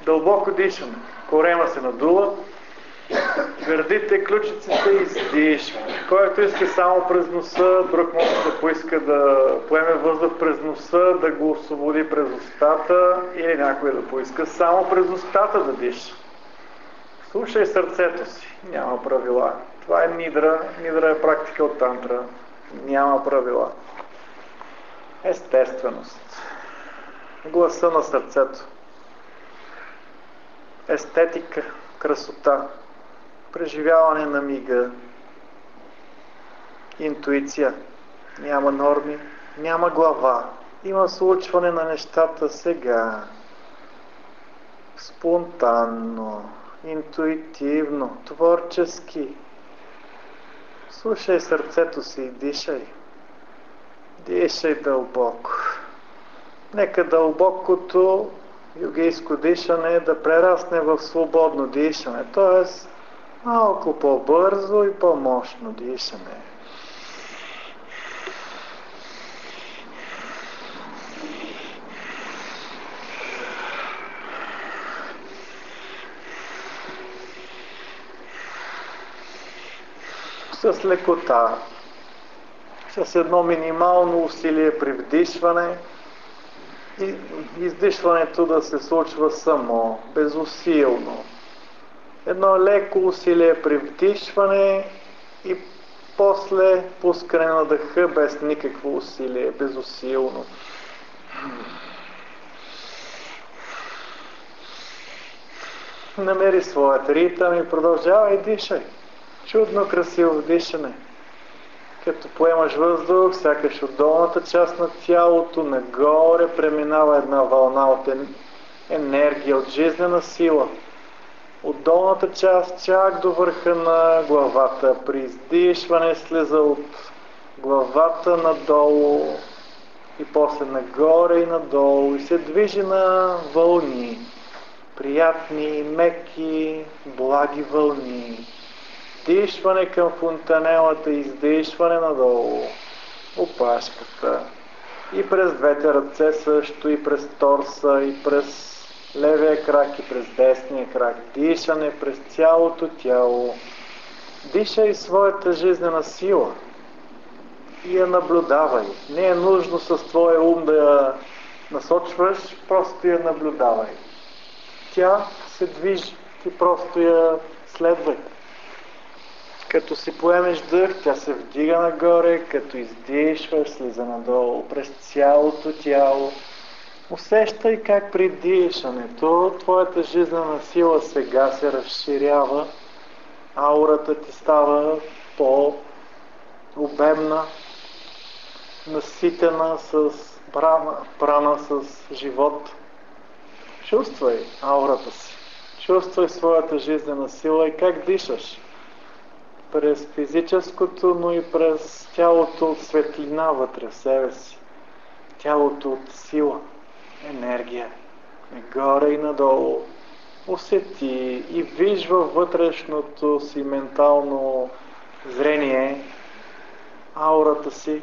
Дълбоко дишане. Корема се надува. Гърдите, ключиците и издишване. Който иска само през носа, друг може да поиска да поеме въздух през носа, да го освободи през устата, или някой да поиска само през устата да диша. Слушай сърцето си. Няма правила. Това е нидра. Нидра е практика от тантра. Няма правила. Естественост. Гласа на сърцето. Естетика. Красота. Преживяване на мига. Интуиция. Няма норми. Няма глава. Има случване на нещата сега. Спонтанно. Интуитивно. Творчески. Слушай сърцето си и дишай. Дишай дълбоко. Нека дълбокото йогийско дишане да прерасне в свободно дишане, т.е. малко по-бързо и по-мощно дишане. С лекота, с едно минимално усилие при вдишване и издишването да се случва само, безусилно. Едно леко усилие при вдишване и после пускане на дъха без никакво усилие, безусилно. Намери своят ритъм и продължавай дишай. Чудно красиво дишане. Като поемаш въздух, сякаш от долната част на тялото нагоре преминава една вълна от енергия, от жизнена сила. От долната част чак до върха на главата. При издишване слиза от главата надолу и после нагоре и надолу и се движи на вълни. Приятни, меки, благи вълни. Дишване към фонтанелата и издишване надолу. Опашката. И през двете ръце също, и през торса, и през левия крак, и през десния крак. Дишане през цялото тяло. Дишай своята жизнена сила. И я наблюдавай. Не е нужно с твоя ум да я насочваш, просто я наблюдавай. Тя се движи. Ти просто я следвай. Като си поемеш дъх, тя се вдига нагоре, като издишваш, слиза надолу, през цялото тяло. Усещай как при дишането твоята жизнена сила сега се разширява, аурата ти става по-обемна, наситена с прана, с живот. Чувствай аурата си, чувствай своята жизнена сила и как дишаш. През физическото, но и през тялото от светлина вътре в себе си. Тялото от сила, енергия, нагоре и надолу. Усети и виж във вътрешното си ментално зрение аурата си,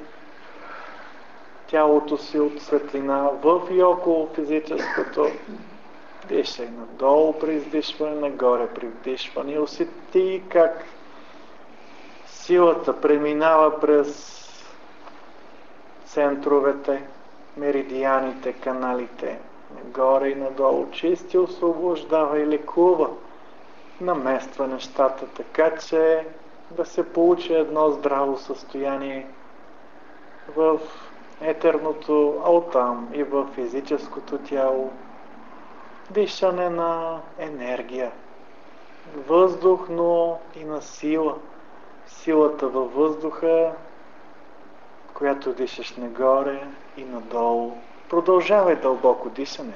тялото си от светлина в и около физическото. Дишай надолу при издишване, нагоре при вдишване. Усети как силата преминава през центровете, меридианите, каналите, нагоре и надолу, чисти, освобождава и лекува, намества нещата, така че да се получи едно здраво състояние в етерното, а оттам и в физическото тяло. Дишане на енергия, въздух, но и на сила. Силата във въздуха, която дишаш нагоре и надолу. Продължавай дълбоко дишане.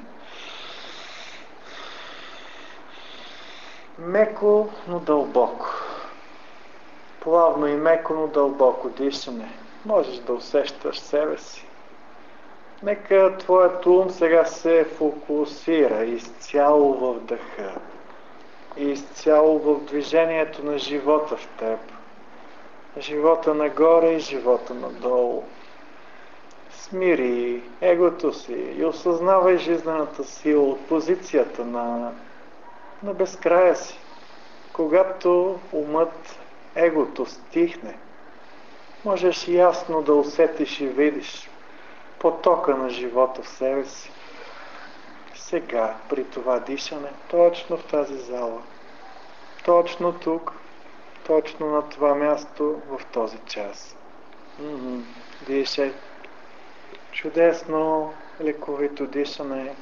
Меко, но дълбоко. Плавно и меко, но дълбоко дишане. Можеш да усещаш себе си. Нека твоят ум сега се фокусира изцяло в дъха. Изцяло в движението на живота в теб. Живота нагоре и живота надолу. Смири егото си и осъзнавай жизнената сила от позицията на безкрая си. Когато умът, егото стихне, можеш ясно да усетиш и видиш потока на живота в себе си. Сега, при това дишане, точно в тази зала, точно тук, точно на това място, в този час. Дишай. Чудесно, лековито дишане.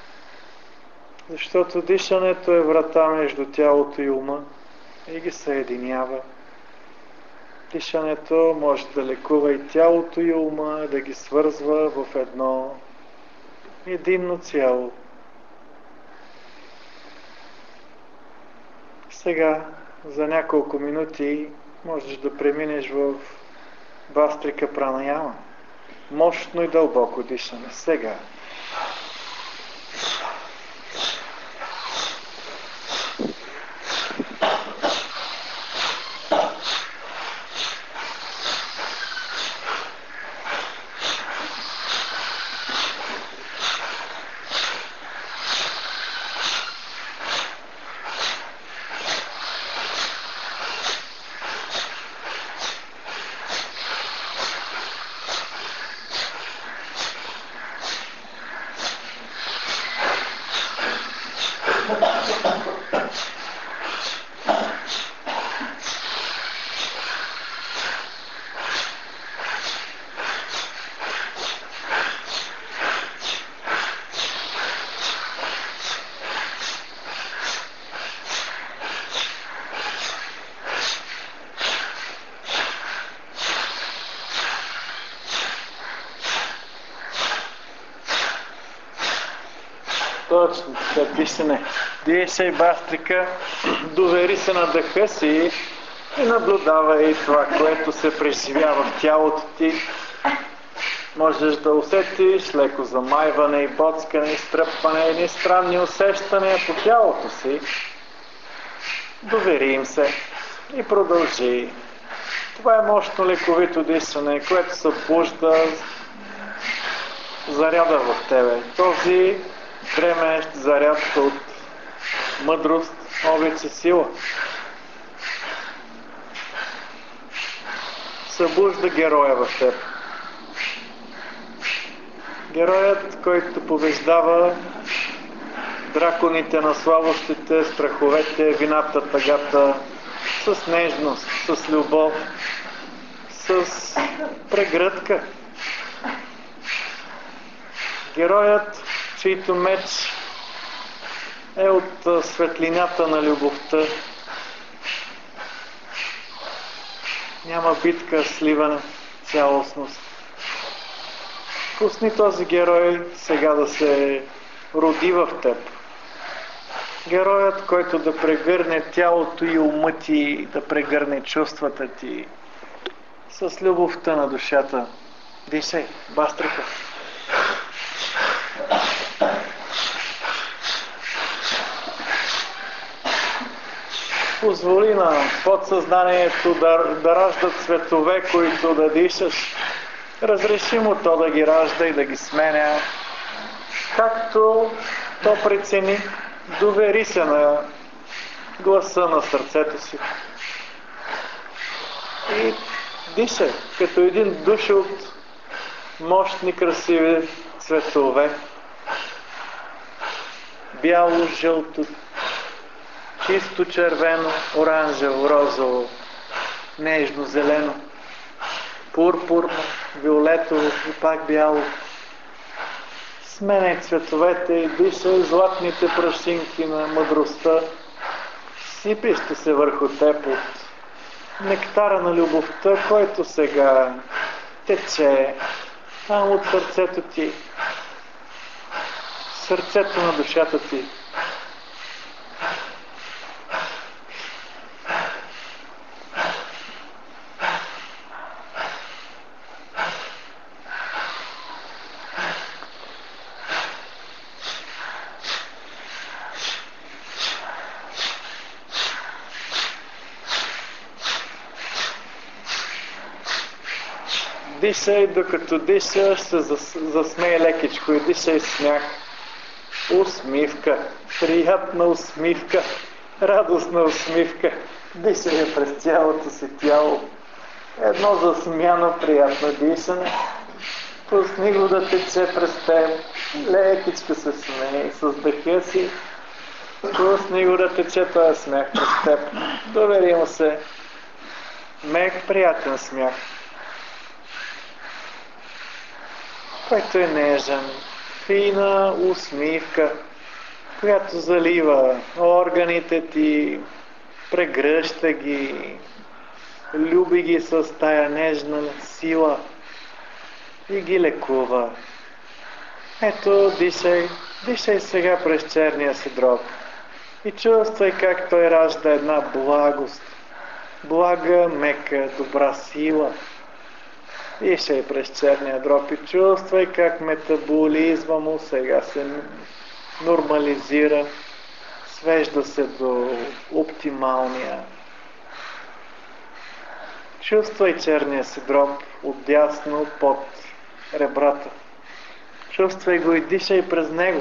Защото дишането е врата между тялото и ума и ги съединява. Дишането може да лекува и тялото и ума, да ги свързва в едно единно цяло. Сега, за няколко минути, можеш да преминеш в Бастрика Пранаяма. Мощно и дълбоко дишане. Сега. Точно, така дишане. Дишай, Бастрика, довери се на дъха си и наблюдавай това, което се преживява в тялото ти. Можеш да усетиш леко замайване и боцкане, и стръпване, и странни усещания по тялото си. Довери им се и продължи. Това е мощно лековито дишане, което събужда заряда в тебе. Този дремещ заряд от мъдрост, обич и сила. Събужда героя в теб. Героят, който побеждава драконите на слабостите, страховете, вината, тъгата, с нежност, с любов, с прегръдка. Героят, чийто меч е от светлината на любовта. Няма битка, сливане, цялостност. Пусни този герой сега да се роди в теб. Героят, който да прегърне тялото и ума ти, да прегърне чувствата ти с любовта на душата. Дишай, Бастрика. Позволи на подсъзнанието да ражда цветове, които да дишаш. Разреши му то да ги ражда и да ги сменя. Както то прецени, довери се на гласа на сърцето си. И дишай, като един душ от мощни, красиви цветове. Бяло, жълто, чисто червено, оранжево, розово, нежно, зелено, пурпурно, виолетово и пак бяло. Сменяй цветовете и дишай златните прашинки на мъдростта. Сипещи се върху теб от нектара на любовта, който сега тече там от сърцето ти, сърцето на душата ти. Дишай, докато дишаш, се засмей лекичко и дишай смях. Усмивка, приятна усмивка, радостна усмивка. Дишай я през цялото си тяло. Едно засмяно, приятно дишане. Пусни го да тече през теб. Лекичко се смей с дъха си. Пусни го да тече този смях през теб. Довери му се. Мек, приятен смях, който е нежен, фина усмивка, която залива органите ти, прегръща ги, люби ги с тая нежна сила и ги лекува. Ето, дишай сега през черния си дроб и чувствай как той ражда една благост. Блага, мека, добра сила. Дишай през черния дроб и чувствай как метаболизма му сега се нормализира, свежда се до оптималния. Чувствай черния си дроб отдясно под ребрата. Чувствай го и дишай през него.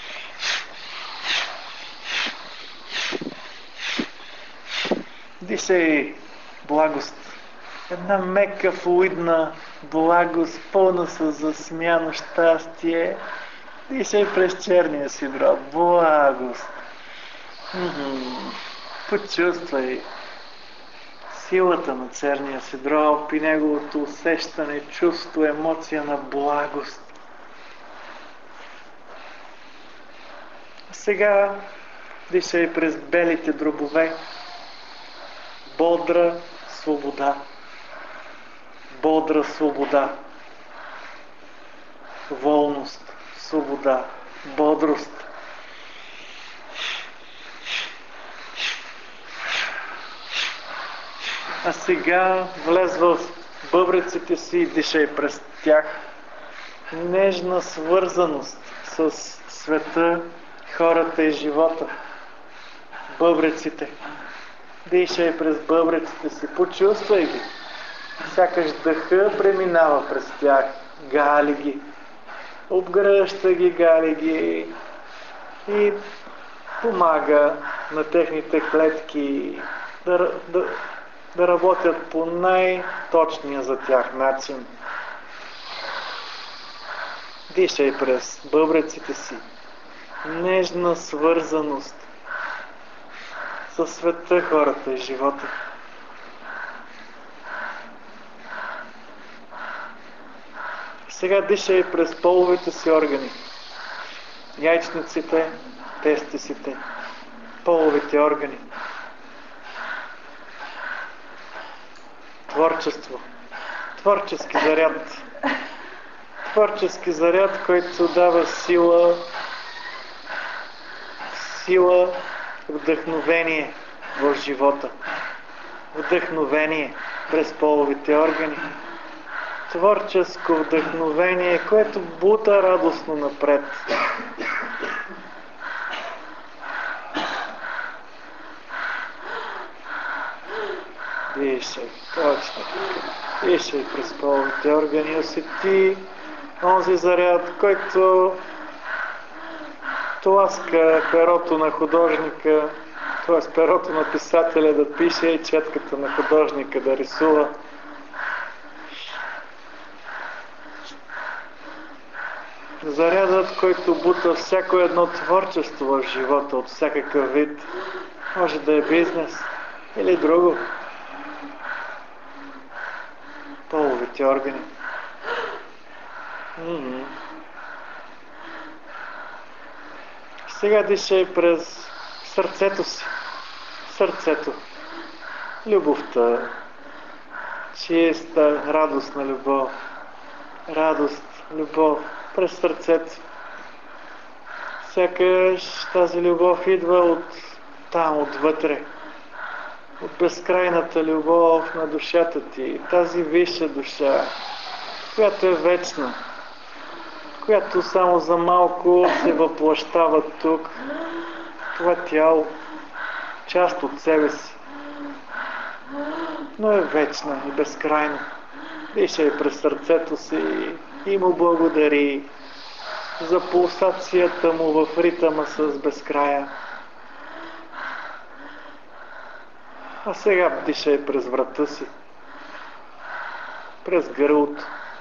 Дишай благост. Една мека, флуидна благост, пълна с засмяно щастие. Дишай през черния си дроб. Благост. Почувствай силата на черния си дроб и неговото усещане, чувство, емоция на благост. Сега дишай през белите дробове. Бодра свобода. Бодра свобода. Волност, свобода, бодрост. А сега влез в бъбреците си и дишай през тях. Нежна свързаност с света, хората и живота. Бъбреците. Дишай през бъбреците си, почувствай ги. Сякаш дъха преминава през тях, гали ги, обгръща ги, гали ги и помага на техните клетки да работят по най-точния за тях начин. Дишай през бъбреците си. Нежна свързаност със света, хората и живота. Сега дишай през половите си органи. Яйчниците, тестисите, половите органи. Творчество. Творчески заряд. Творчески заряд, който дава сила, вдъхновение в живота. Вдъхновение през половите органи. Творческо вдъхновение, което бута радостно напред. Дишай, точно. Дишай през половите органи, усети онзи заряд, който тласка перото на художника, т.е. перото на писателя да пише и четката на художника да рисува. Зарядът, който бута всяко едно творчество в живота от всякакъв вид. Може да е бизнес или друго. Половите органи. Сега дишай през сърцето си. Сърцето. Любовта. Чиста, радостна любов. Радост, любов през сърцето. Сякаш тази любов идва от там, отвътре. От безкрайната любов на душата ти. Тази висша душа, която е вечна. Която само за малко се въплъщава тук. Това тяло, част от себе си. Но е вечна и безкрайна. Дишай през сърцето си и му благодари за пулсацията му в ритъма с безкрая. А сега дишай през врата си, през гърлото.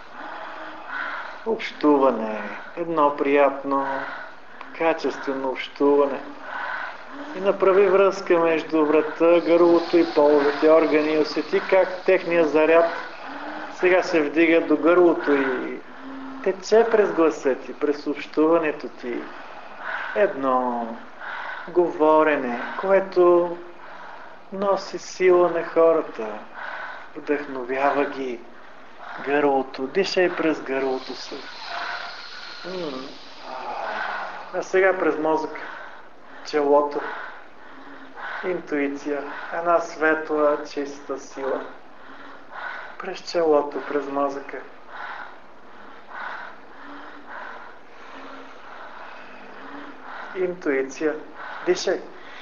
Общуване, едно приятно, качествено общуване. И направи връзка между врата, гърлото и половите органи и усети как техният заряд сега се вдига до гърлото и тече през гласа ти, през общуването ти. Едно говорене, което носи сила на хората, вдъхновява ги. Гърлото, дишай през гърлото си. А сега през мозъка, челото, интуиция, една светла, чиста сила. През челото, през мозъка. Интуиция, дишай.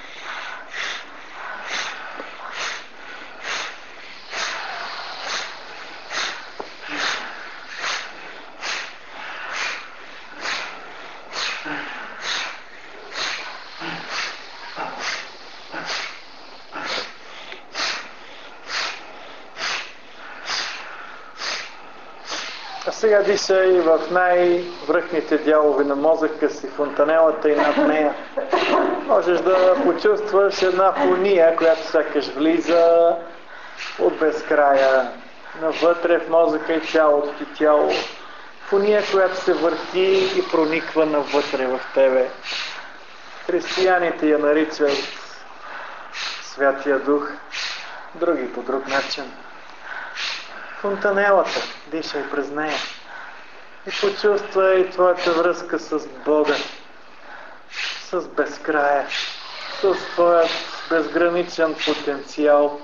А сега дишай в най-връхните дялове на мозъка си, фонтанелата и над нея. Можеш да почувстваш една фония, която сякаш влиза от безкрая, навътре в мозъка и цялото ти тяло. Фония, която се върти и прониква навътре в тебе. Християните я наричат Святия Дух, други по друг начин. Фонтанелата, дишай през нея и почувствай твоята връзка с Бога, с безкрая, с твоят безграничен потенциал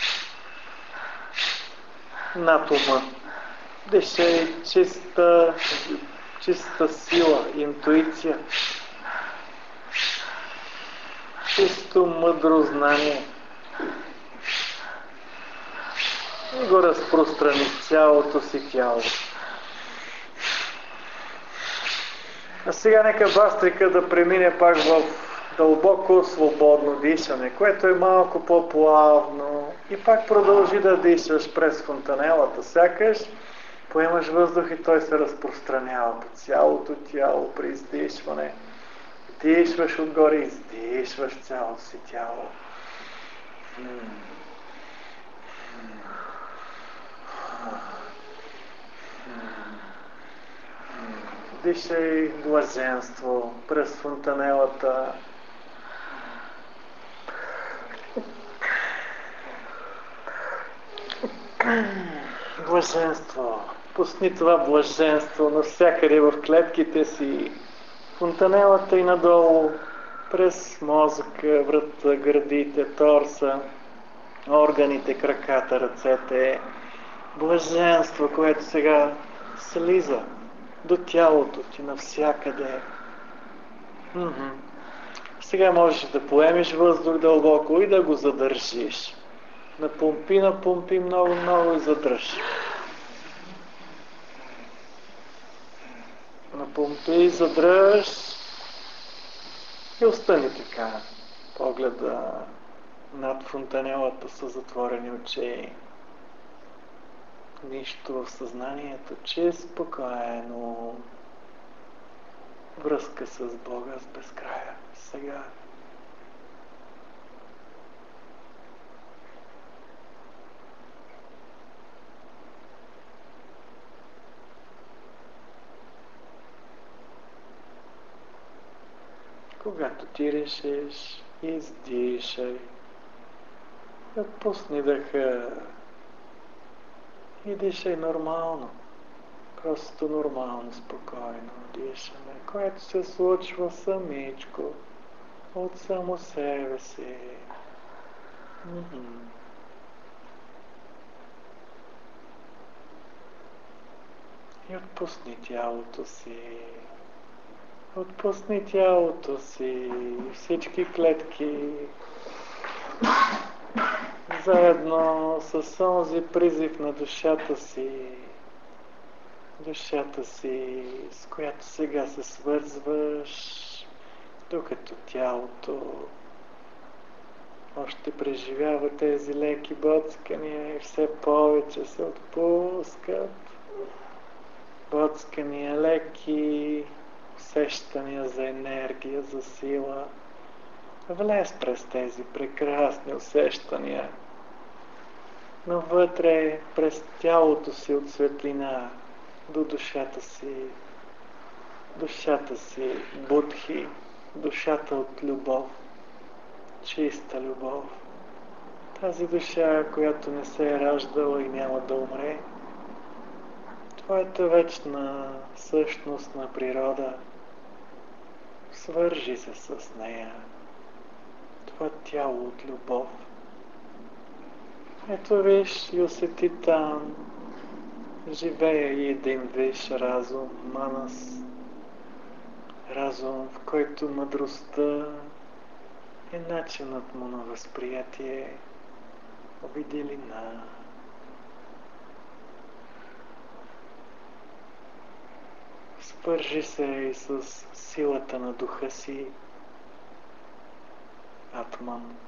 над ума. Дишай чиста сила, интуиция, чисто мъдро знание. И го разпространи в цялото си тяло. А сега нека бастрика да премине пак в дълбоко свободно дишане, което е малко по-плавно. И пак продължи да дишаш през фонтанелата. Сякаш поемаш въздух и той се разпространява по цялото тяло при издишване. Дишваш отгоре, издишваш цялото си тяло. Дишай блаженство през фонтанелата. Блаженство. Пусни това блаженство навсякъде в клетките си. Фонтанелата и надолу, през мозъка, врата, гърдите, торса, органите, краката, ръцете. Блаженство, което сега слиза до тялото ти навсякъде. Сега можеш да поемеш въздух дълбоко и да го задържиш. Напомпи много и задръж. Напомпи, задръж и остани така. Погледа над фонтанелата с затворени очи. Нищо в съзнанието, че е спокойно. Връзка с Бога, с безкрая. Сега. Когато ти решиш, издишай. Отпусни дъха. И дишай нормално. Просто нормално, спокойно дишане, което се случва самичко, от само себе си. И отпусни тялото си. Отпусни тялото си, всички клетки. заедно с онзи призив на душата си, с която сега се свързваш, докато тялото още преживява тези леки боцкания и все повече се отпускат. Боцкания, леки усещания за енергия, за сила. Влез през тези прекрасни усещания навътре, през тялото си от светлина до душата си будхи, душата от любов, чиста любов. Тази душа, която не се е раждала и няма да умре. Твоята вечна същност на природа. Свържи се с нея. Това тяло от любов. Ето виж и усети там. Живее и един виж разум, манас. Разум, в който мъдростта е начинът му на възприятие, виделина. Свържи се и с силата на духа си, Атман.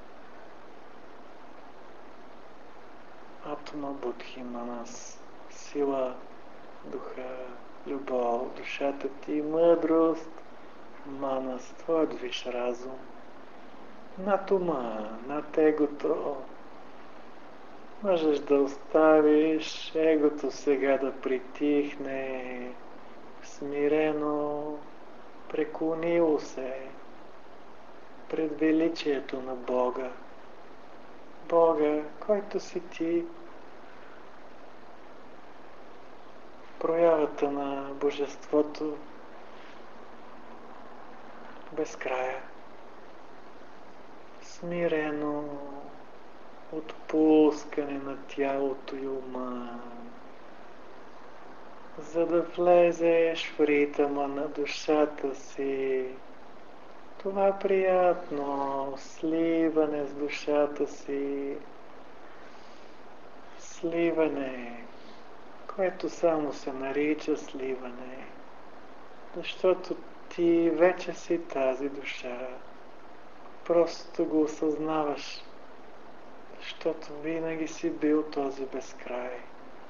Атма Будхи Манас. Сила, духа, любов, душата ти, мъдрост, манас, твоят виш разум. Над ума, над егото. Можеш да оставиш егото сега да притихне, смирено, преклонило се пред величието на Бога. Бога, който си ти, проявата на Божеството без края. Смирено отпускане на тялото и ума, за да влезеш в ритъма на душата си. Това приятно сливане с душата си, сливане, което само се нарича сливане, защото ти вече си тази душа, просто го осъзнаваш, защото винаги си бил този безкрай,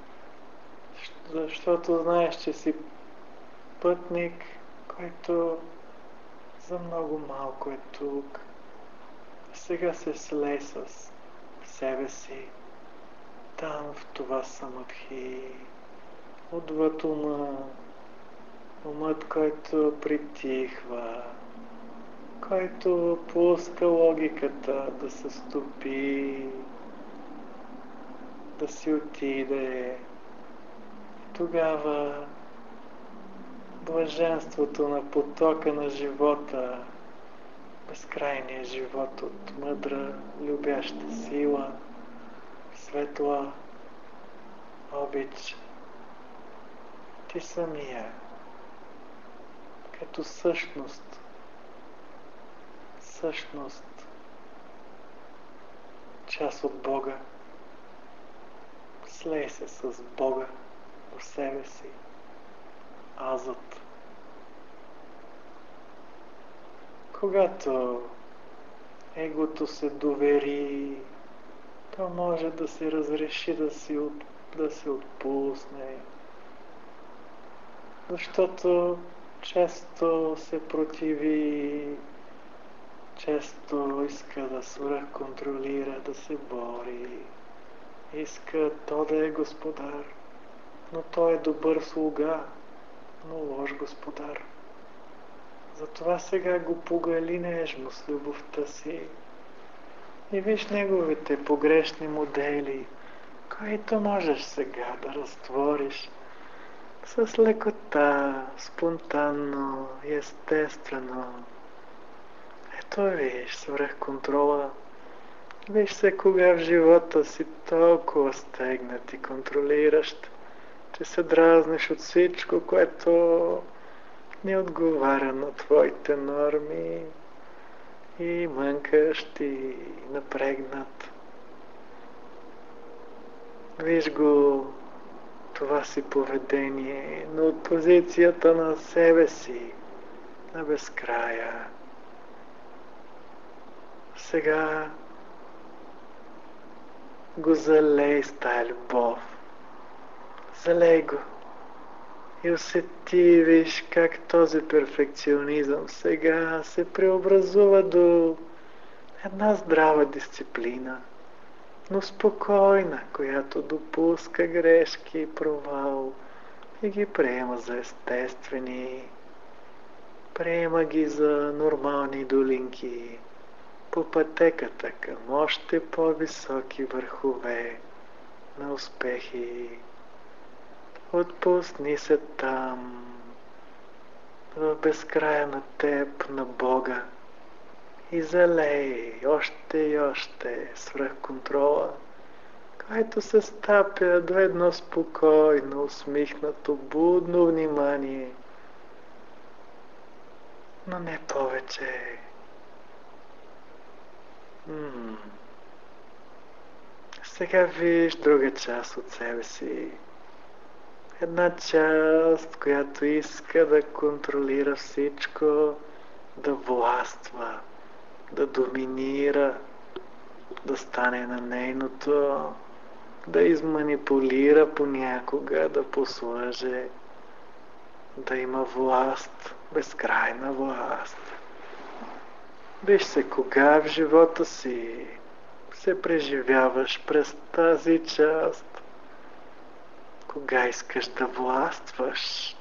защото знаеш, че си пътник, който за много малко е тук. Сега се слей с себе си, там в това самадхи, отвъд ума, умът, който притихва, който пуска логиката да се стопи, да си отиде. Тогава блаженството на потока на живота, безкрайния живот от мъдра, любяща сила, светла, обич. Ти самия, като същност, част от Бога, слей се с Бога в себе си. Азът. Когато егото се довери, то може да се разреши да се отпусне, защото често се противи, често иска да свръхконтролира, да се бори, иска то да е господар, но той е добър слуга, но лош господар. Затова сега го погали нежно с любовта си и виж неговите погрешни модели, които можеш сега да разтвориш с лекота, спонтанно и естествено. Ето виж свръхконтрола. Виж се кога в живота си толкова стегнат и контролиращ, че се дразниш от всичко, което не отговаря на твоите норми и мънкаш и напрегнат. Виж го това си поведение, но от позицията на себе си, на безкрая. Сега го залей с тая любов. Залей го. И усети, виж как този перфекционизъм сега се преобразува до една здрава дисциплина, но спокойна, която допуска грешки и провал и ги приема за естествени. Приема ги за нормални долинки по пътеката към още по-високи върхове на успехи. Отпусни се там, в безкрая на теб, на Бога, и залей още и още свръхконтрола, който се стапя до едно спокойно, усмихнато, будно внимание, но не повече. Сега виж друга част от себе си. Една част, която иска да контролира всичко, да властва, да доминира, да стане на нейното, да изманипулира понякога, да послъже, да има власт, безкрайна власт. Виж се кога в живота си се преживяваш през тази част, кога искаш да властваш.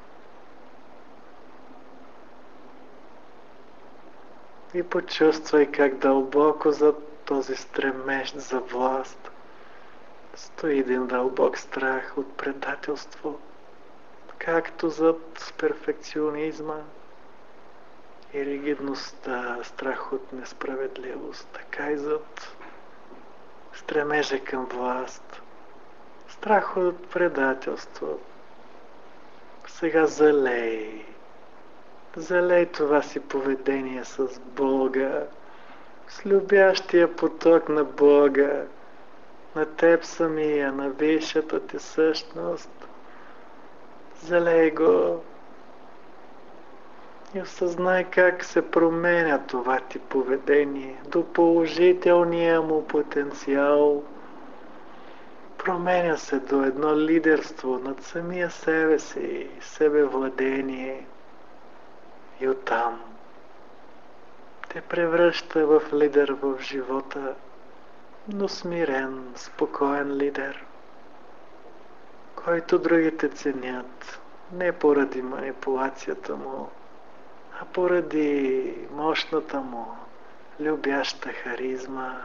И почувствай как дълбоко зад този стремеж за власт стои един дълбок страх от предателство, както зад перфекционизма и ригидността, страх от несправедливост, така и зад стремежа към власт, страх от предателство. Сега залей това си поведение с Бога, с любящия поток на Бога, на теб самия, на висшата ти същност. Залей го и осъзнай как се променя това ти поведение до положителния му потенциал. Променя се до едно лидерство над самия себе си, себевладение. И оттам те превръща в лидер в живота, но смирен, спокоен лидер, който другите ценят не поради манипулацията му, а поради мощната му, любяща харизма.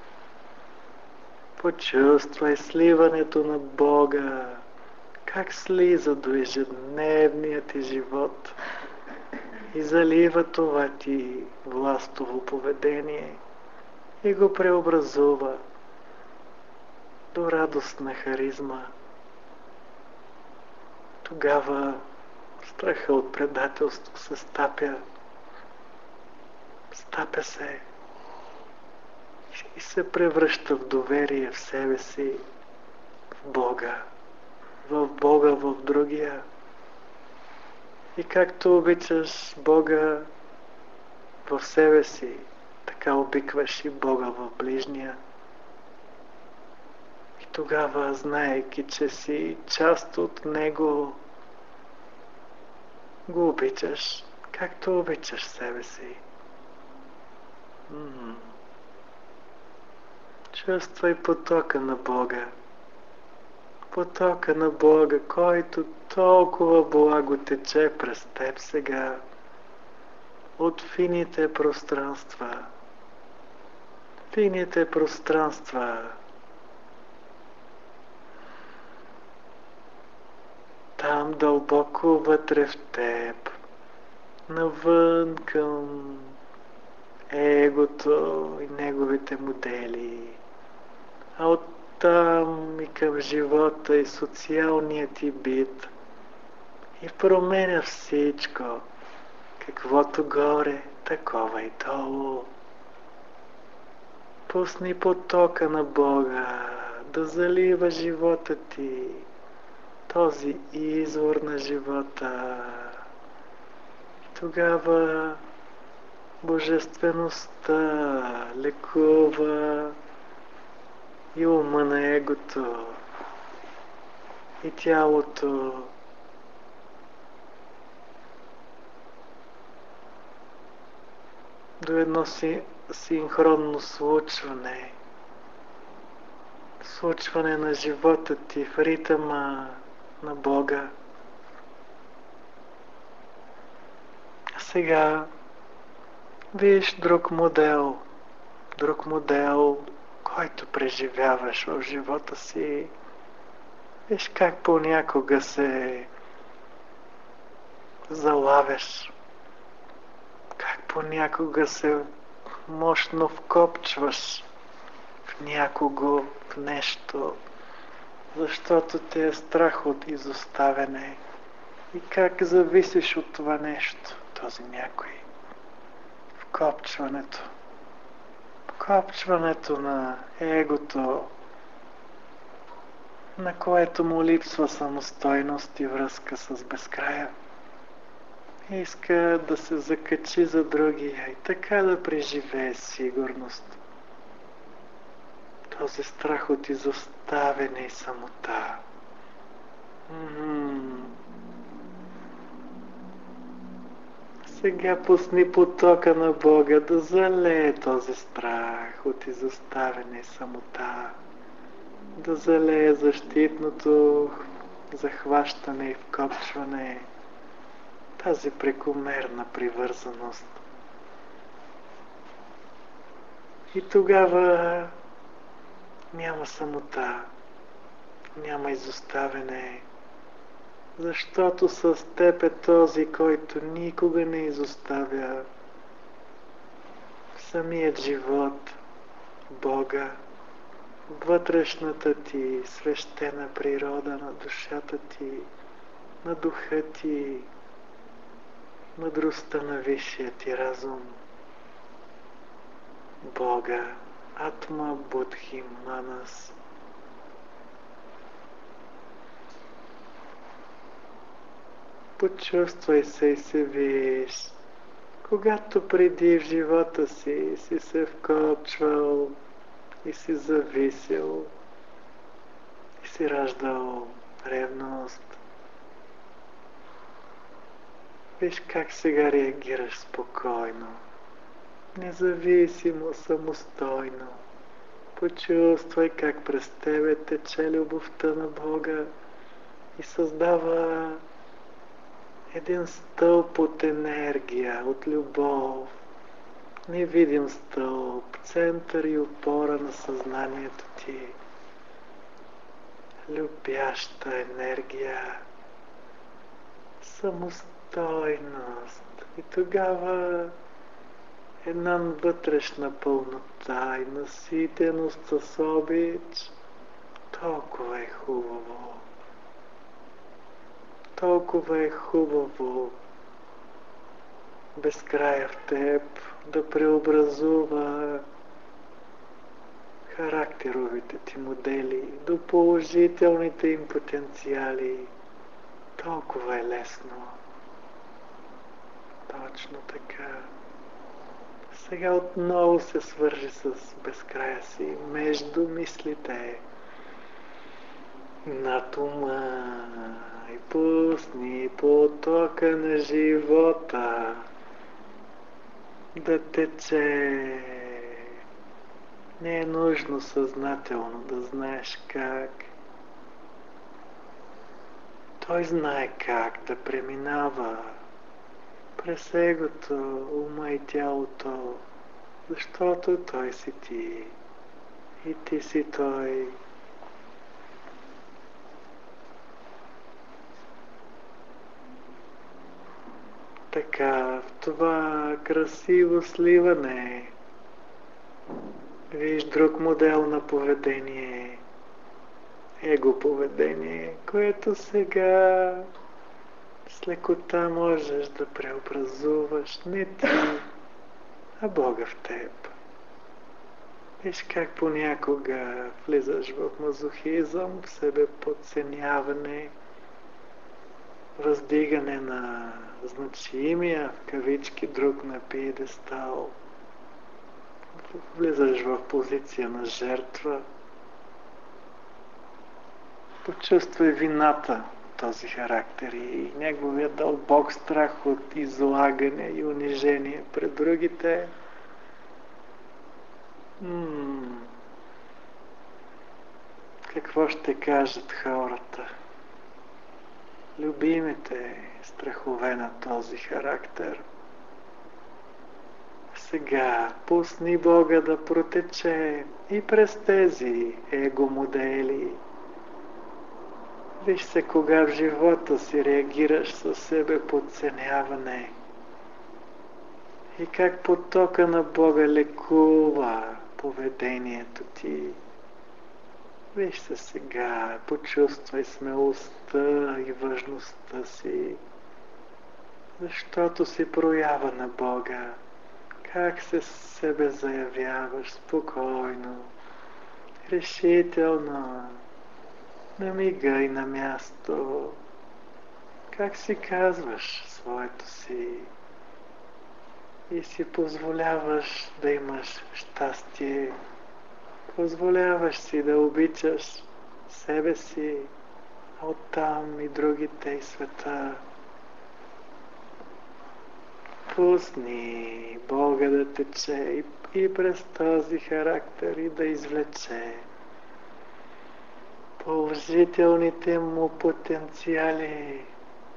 Почувствай сливането на Бога, как слиза до ежедневния ти живот и залива това ти властово поведение и го преобразува до радостна харизма. Тогава страха от предателство се стапя се и се превръща в доверие в себе си, в Бога, в другия. И както обичаш Бога в себе си, така обикваш и Бога в ближния. И тогава, знаейки, че си част от Него, го обичаш, както обичаш себе си. Чувствай потока на Бога. Потока на Бога, който толкова благо тече през теб сега от фините пространства. Фините пространства. Там дълбоко вътре в теб, навън към егото и неговите модели, а оттам и към живота и социалният ти бит, и променя всичко, каквото горе, такова и долу. Пусни потока на Бога да залива живота ти, този извор на живота. Тогава божествеността лекува и ума на егото, и тялото. До едно синхронно случване на живота ти в ритъма на Бога. А сега виж друг модел, който преживяваш в живота си. Виж как понякога се залавяш, как понякога се мощно вкопчваш в някого, в нещо, защото те е страх от изоставяне. И как зависиш от това нещо, този някой. Вкопчването на егото, на което му липсва самостойност и връзка с безкрая. Иска да се закачи за другия и така да преживее сигурност. Този страх от изоставяне и самота. Сега пусни потока на Бога да залее този страх от изоставяне и самота. Да залее защитното захващане и вкопчване. Тази прекомерна привързаност. И тогава няма самота, няма изоставяне, защото с теб е този, който никога не изоставя самият живот, Бога, вътрешната ти свещена природа на душата ти, на духа ти, мъдростта на висшия ти разум, Бога, Атма Будхи Манас. Почувствай се и се виж, когато преди в живота си се вкопчвал и си зависел и си раждал ревност. Виж как сега реагираш спокойно, независимо, самостойно. Почувствай как през тебе тече любовта на Бога и създава един стълб от енергия, от любов, невидим стълб, център и опора на съзнанието ти. Любяща енергия, самостойност. И тогава една вътрешна пълнота и наситеност с обич. Толкова е хубаво. Толкова е хубаво безкрая в теб да преобразува характеровите ти модели до положителните им потенциали. Толкова е лесно. Точно така. Сега отново се свържи с безкрая си между мислите над ума и пусни потока на живота да тече. Не е нужно съзнателно да знаеш как. Той знае как да преминава през егото, ума и тялото, защото той си ти и ти си той. Така, в това красиво сливане виж друг модел на поведение, его поведение, което сега с лекота можеш да преобразуваш не ти, а Бога в теб. Виж как понякога влизаш в мазохизъм, в себе подценяване, въздигане на значимия, в кавички, друг на пиедестал. Влизаш в позиция на жертва. Почувствай вината този характер и неговия дълбок страх от излагане и унижение пред другите. Какво ще кажат хората? Любимите страхове на този характер. Сега пусни Бога да протече и през тези его-модели. Виж се кога в живота си реагираш със себе подценяване и как потока на Бога лекува поведението ти. Виж се сега, почувствай смелостта и важността си, защото си проява на Бога. Как се себе заявяваш спокойно, решително, на мига и на място. Как си казваш своето си и си позволяваш да имаш щастие. Позволяваш си да обичаш себе си, а оттам и другите и света. Пусни Бога да тече и през този характер и да извлече положителните му потенциали.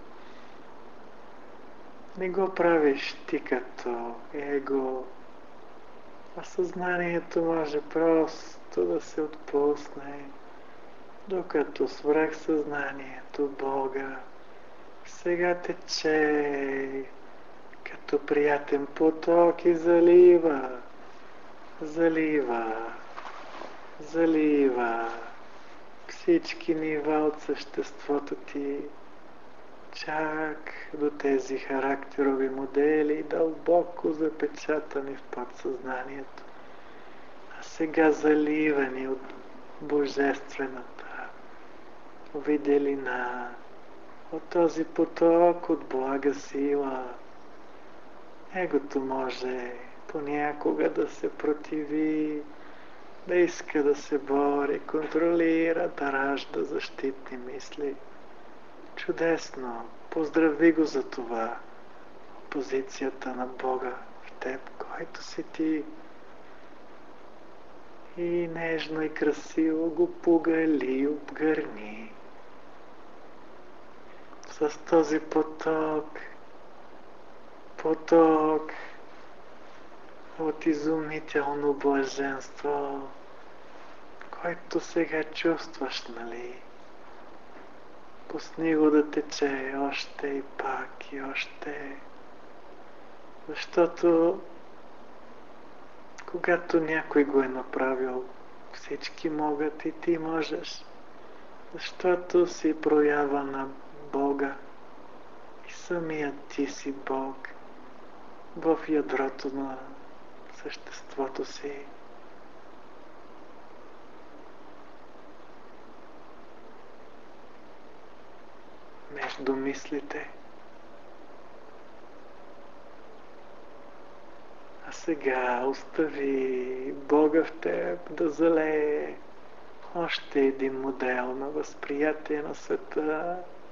Не го правиш ти като его, а съзнанието може просто да се отпусне, докато свръхсъзнанието Бога сега тече като приятен поток и залива всички нива от съществото ти, чак до тези характерови модели, дълбоко запечатани в подсъзнанието, а сега заливани от божествената виделина, от този поток от блага сила. Егото може понякога да се противи, да иска да се бори, контролира, да ражда защитни мисли. Чудесно! Поздрави го за това. Позицията на Бога в теб, който си ти. И нежно и красиво го погали, обгърни. С този поток от изумително блаженство, който сега чувстваш, нали? Пусни го да тече още и пак и още. Защото когато някой го е направил, всички могат и ти можеш. Защото си проява на Бога и самият ти си Бог в ядрото на съществото си. Между мислите. А сега остави Бога в теб да залее още един модел на възприятие на света.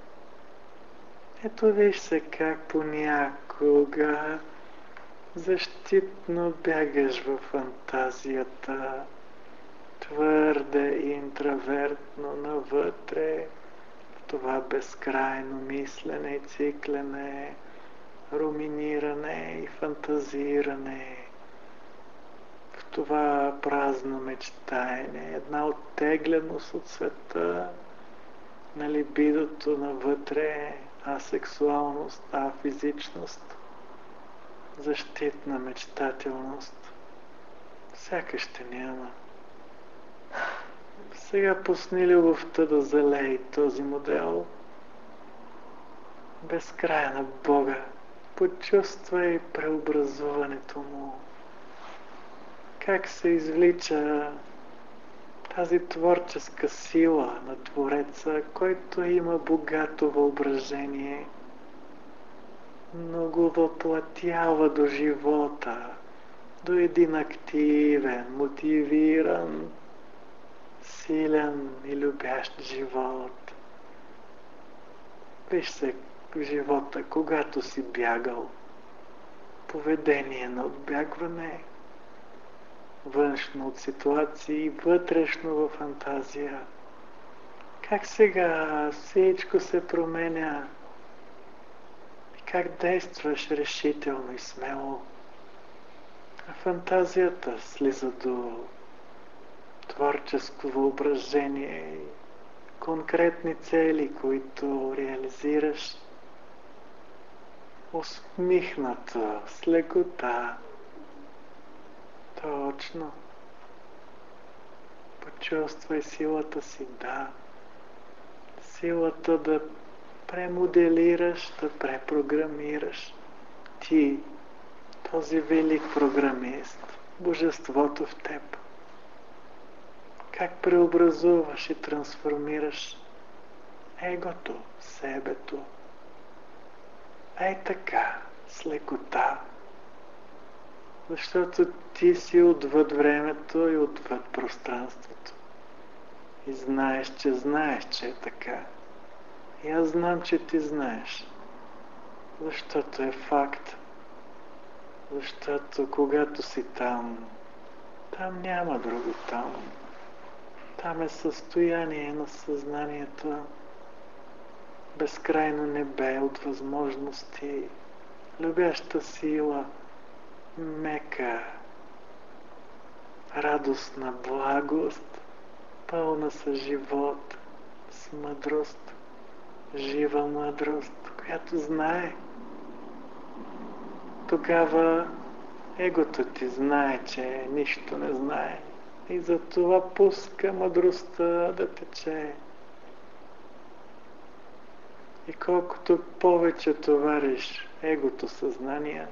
Ето виж се как понякога защитно бягаш във фантазията, твърде и интровертно навътре, в това безкрайно мислене и циклене, руминиране и фантазиране, в това празно мечтаене, една оттегленост от света, на либидото навътре, асексуалност, афизичност, защитна мечтателност. Сякаш ще няма. Сега пусни любовта да залей този модел. Безкрая на Бога. Почувствай преобразуването му. как се извлича тази творческа сила на Твореца, който има богато въображение, но го въплатява до живота, до един активен, мотивиран, силен и любящ живот. Виж се в живота, когато си бягал, поведение на отбягване, външно от ситуации, вътрешно в фантазия. Как сега всичко се променя и как действаш решително и смело. А фантазията слиза до творческо въображение и конкретни цели, които реализираш усмихната, с лекота. Точно. Почувствай силата си, да. Силата да премоделираш, да препрограмираш. Ти, този велик програмист, божеството в теб. Как преобразуваш и трансформираш егото, себето. Ей така, с лекота. Защото ти си отвъд времето и отвъд пространството. И знаеш, че е така. И аз знам, че ти знаеш. Защото е факт. Защото когато си там, там няма друго там. Там е състояние на съзнанието, безкрайно небе от възможности, любяща сила, мека, радостна благост, пълна с живот, с мъдрост, жива мъдрост, която знае. Тогава егото ти знае, че нищо не знае и затова пуска мъдростта да тече. И колкото повече товариш егото съзнание,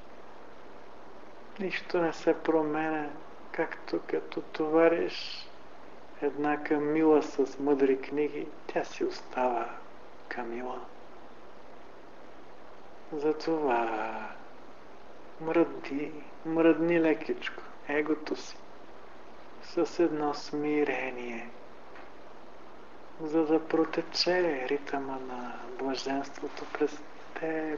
нищо не се променя, както като товариш една камила с мъдри книги, тя си остава камила. Затова мръдни лекичко егото си с едно смирение, за да протече ритъма на блаженството през теб.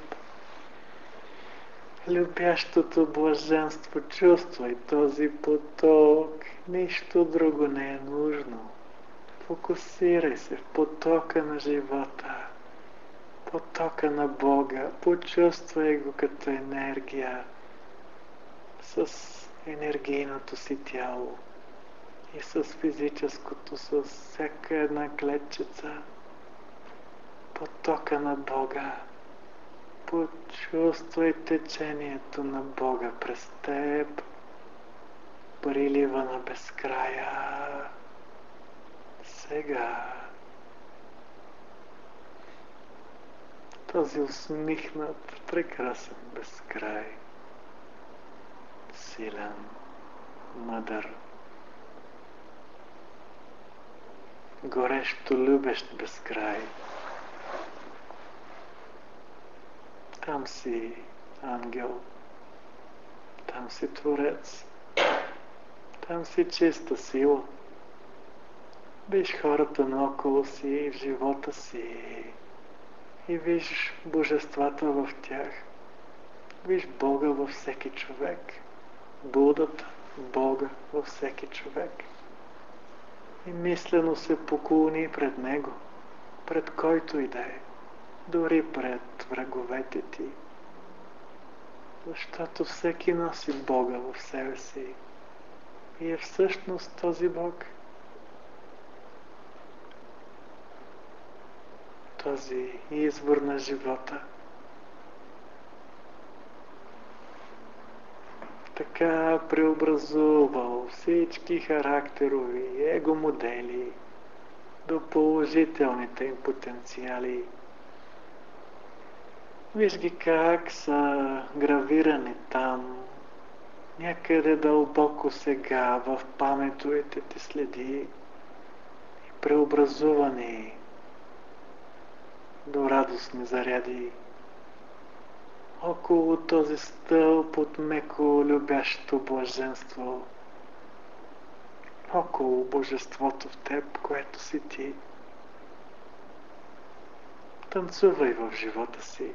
Любящото блаженство, чувствай този поток, нищо друго не е нужно. Фокусирай се в потока на живота, потока на Бога, почувствай го като енергия с енергийното си тяло и с физическото, с всяка една клетчица. Потока на Бога. Почувствай течението на Бога през теб, прилива на безкрая. Сега този усмихнат, прекрасен безкрай, силен, мъдър, горещо любещ безкрай. Там си ангел, там си Творец, там си чиста сила. Виж хората наоколо си, в живота си и виж божествата в тях. Виж Бога във всеки човек, Будата, Бога във всеки човек. И мислено се поклони пред Него, пред който и да е, дори пред враговете ти. Защото всеки носи Бога в себе си и е всъщност този Бог. Този извор на живота. Така преобразувал всички характерови его модели до положителните им потенциали. Виж ги как са гравирани там някъде дълбоко сега в паметовете ти следи и преобразувани до радостни заряди около този стълб от меко любящо блаженство, около божеството в теб, което си ти. Танцувай в живота си,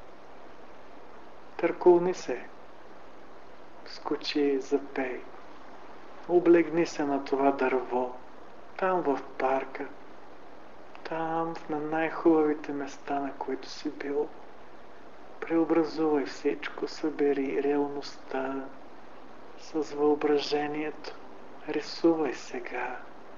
търкулни се, скочи, запей, облегни се на това дърво, там в парка, там на най-хубавите места, на които си бил. Преобразувай всичко, събери реалността с въображението, рисувай сега,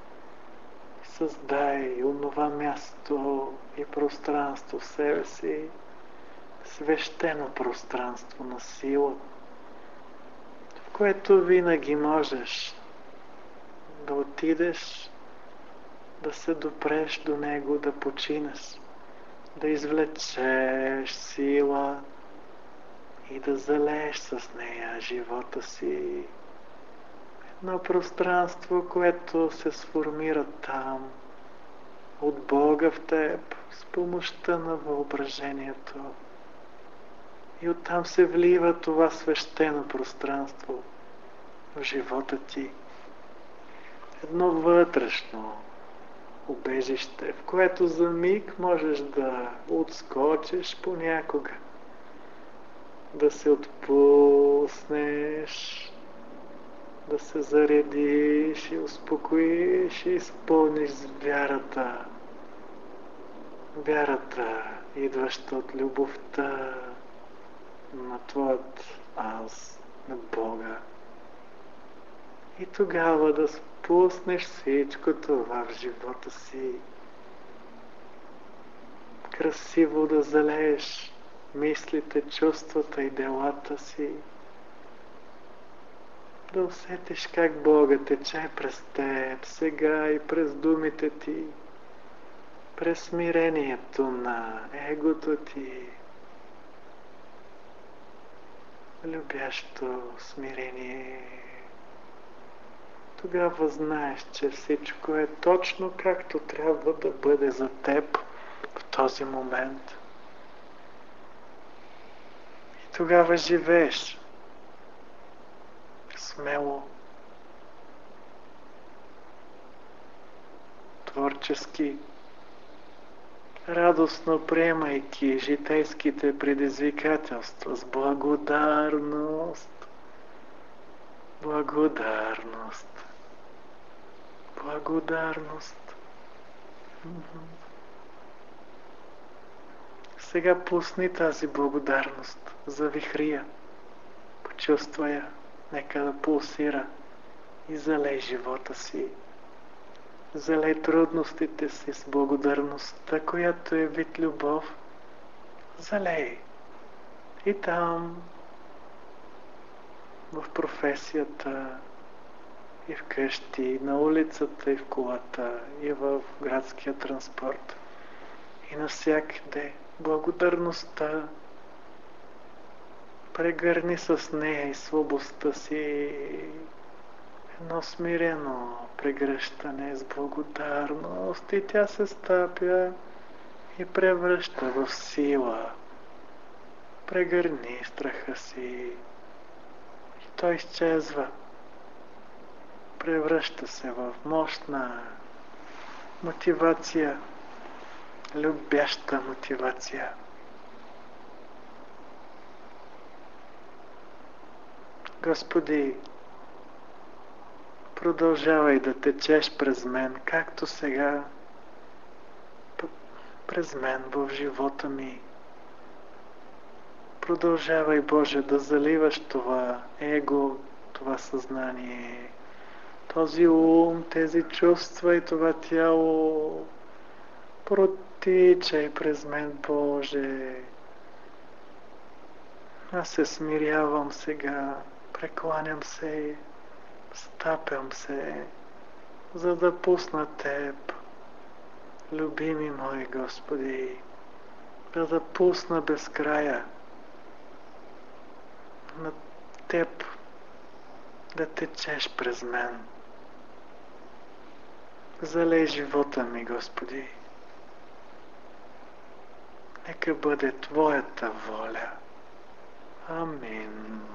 създай онова място и пространство в себе си, свещено пространство на сила, в което винаги можеш да отидеш, да се допреш до него, да починеш, да извлечеш сила и да залееш с нея живота си. Едно пространство, което се сформира там, от Бога в теб, с помощта на въображението. И оттам се влива това свещено пространство в живота ти. Едно вътрешно убежище, в което за миг можеш да отскочиш понякога, да се отпуснеш, да се заредиш и успокоиш и изпълниш с вярата. Вярата, идваща от любовта на твоят аз, на Бога. И тогава да спуснеш всичко това в живота си. Красиво да залееш мислите, чувствата и делата си. Да усетиш как Бога тече през теб сега и през думите ти, през смирението на егото ти. Любящо смирение. Тогава знаеш, че всичко е точно както трябва да бъде за теб в този момент. И тогава живееш смело, творчески, радостно приемайки житейските предизвикателства с благодарност. Благодарност. Благодарност. Сега пусни тази благодарност, завихри я, почувствай я, нека да пулсира и залей живота си. Залей трудностите си с благодарността, която е вид любов. Залей. И там, в професията, и в къщи, на улицата, и в колата, и в градския транспорт, и навсякъде. Благодарността. Прегърни с нея и слабостта си. Едно смирено прегръщане с благодарност и тя се стапя и превръща в сила. Прегърни страха си и той изчезва. Превръща се в мощна мотивация, любяща мотивация. Господи, продължавай да течеш през мен, както сега, през мен в живота ми. Продължавай, Боже, да заливаш това его, това съзнание, този ум, тези чувства и това тяло. Протичай през мен, Боже. Аз се смирявам сега, прекланям се, стапям се, за да пусна Теб, любими мои Господи, да пусна без края на Теб да течеш през мен. Залей живота ми, Господи. Нека бъде Твоята воля. Амин.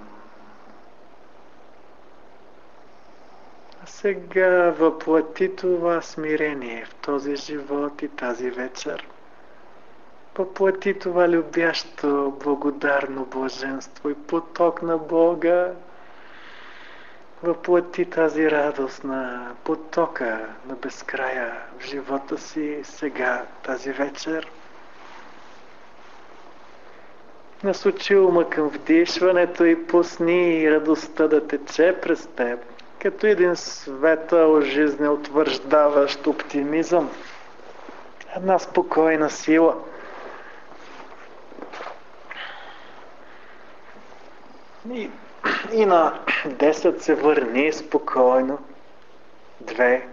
А сега въплати това смирение в този живот и тази вечер. Въплати това любящо, благодарно блаженство и поток на Бога. Въплати тази радост на потока на безкрая в живота си сега, тази вечер. Насочи ума към вдишването и пусни радостта да тече през теб, като един светъл, жизнеутвърждаващ оптимизъм. Една спокойна сила. И на 10 се върни спокойно. 2,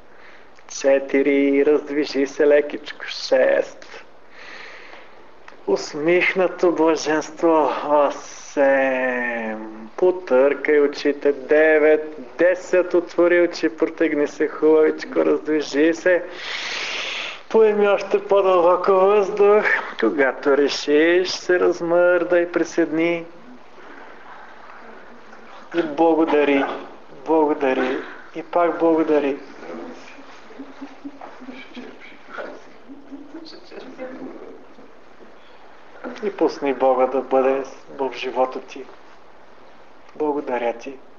4, раздвижи се лекичко. 6. Усмихнато блаженство. 8. Потъркай очите. 9, 10. Отвори очи, протегни се хубавичко, раздвижи се. Поеми още по-дълбоко въздух. Когато решиш, се размърдай, приседни. И благодари, благодари, и пак благодари. И пусни Бога да бъде в живота ти. Благодаря ти.